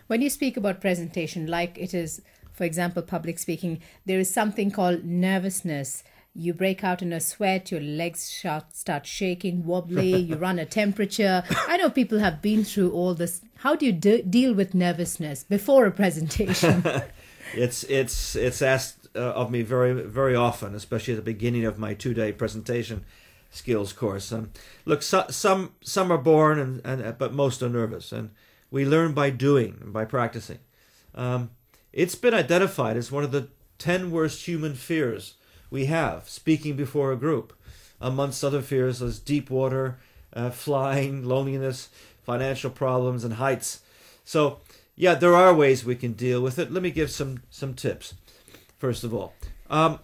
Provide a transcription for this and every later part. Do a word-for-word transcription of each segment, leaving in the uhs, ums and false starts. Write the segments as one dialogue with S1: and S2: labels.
S1: When you speak about presentation, like it is, for example, public speaking, there is something called nervousness. You break out in a sweat, your legs start, start shaking, wobbly, you run a temperature. I know people have been through all this. How do you de- deal with nervousness before a presentation?
S2: it's it's it's asked uh, of me very very often, especially at the beginning of my two-day presentation skills course. Um, look, so, some some are born, and, and but most are nervous, and we learn by doing and by practicing. Um, it's been identified as one of the ten worst human fears we have, speaking before a group, amongst other fears as deep water, uh, flying, loneliness, financial problems, and heights. So, yeah, there are ways we can deal with it. Let me give some, some tips, first of all. Um,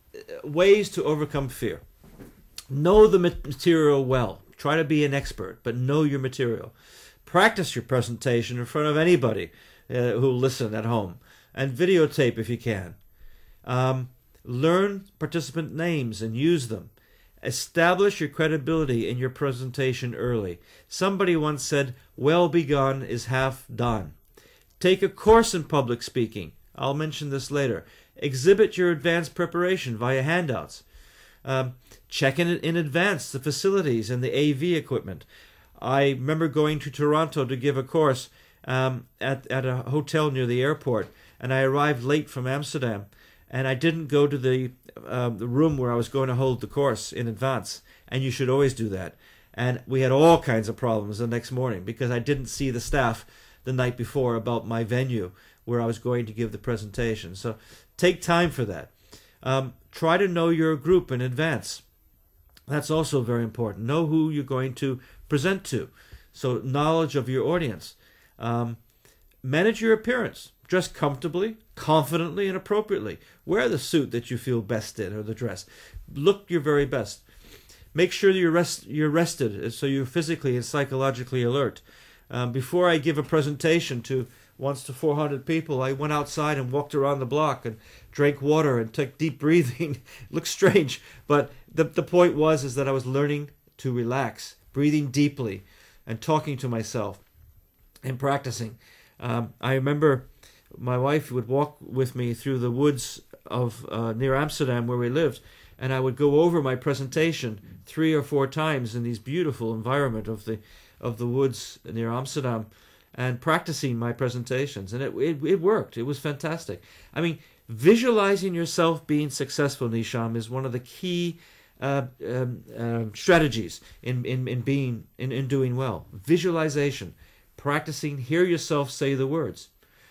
S2: ways to overcome fear. Know the material well. Try to be an expert, but know your material. Practice your presentation in front of anybody uh, who will listen at home, and videotape if you can. Um, Learn participant names and use them. Establish your credibility in your presentation early. Somebody once said, well begun is half done. Take a course in public speaking. I'll mention this later. Exhibit your advanced preparation via handouts. Um, check in in advance the facilities and the A V equipment. I remember going to Toronto to give a course um, at, at a hotel near the airport, and I arrived late from Amsterdam. And I didn't go to the uh, the room where I was going to hold the course in advance. And you should always do that. And we had all kinds of problems the next morning because I didn't see the staff the night before about my venue where I was going to give the presentation. So take time for that. Um, try to know your group in advance. That's also very important. Know who you're going to present to. So knowledge of your audience. Um, manage your appearance. Dress comfortably, confidently, and appropriately. Wear the suit that you feel best in, or the dress. Look your very best. Make sure you're, rest, you're rested, so you're physically and psychologically alert. Um, before I give a presentation to once to four hundred people, I went outside and walked around the block and drank water and took deep breathing. It looks strange, but the, the point was is that I was learning to relax, breathing deeply, and talking to myself and practicing. Um, I remember my wife would walk with me through the woods of uh, near Amsterdam where we lived, and I would go over my presentation three or four times in this beautiful environment of the of the woods near Amsterdam, and practicing my presentations, and it it, it worked. It was fantastic. I mean, visualizing yourself being successful, Nisham, is one of the key uh, um, um, strategies in in in being in, in doing well. Visualization, practicing, hear yourself say the words.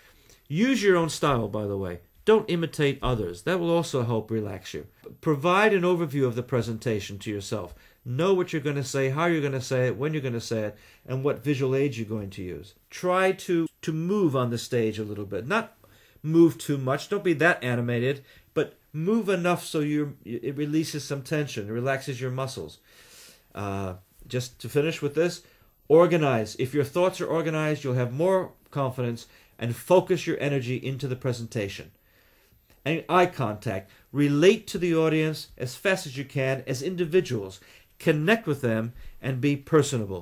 S2: Use your own style, by the way. Don't imitate others. That will also help relax you. Provide an overview of the presentation to yourself. Know what you're going to say, how you're going to say it, when you're going to say it, and what visual aids you're going to use. Try to, to move on the stage a little bit. Not move too much. Don't be that animated, but move enough so you it releases some tension, it relaxes your muscles. Uh, just to finish with this, organize. If your thoughts are organized, you'll have more confidence, and focus your energy into the presentation. And eye contact. Relate to the audience as fast as you can as individuals. Connect with them and be personable.